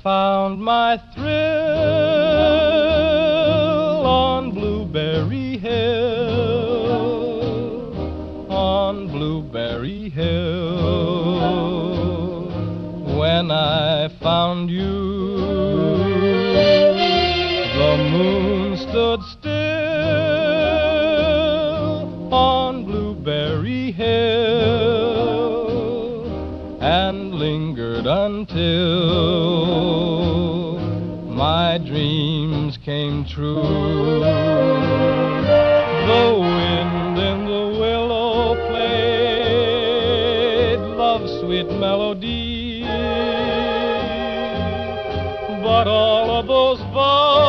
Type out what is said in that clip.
found my thrill on Blueberry Hill, on Blueberry Hill. When I found you, the moon stood still on Blueberry Hill and lingered until my dreams came true. The wind in the willow played love's sweet melody, but all of those vows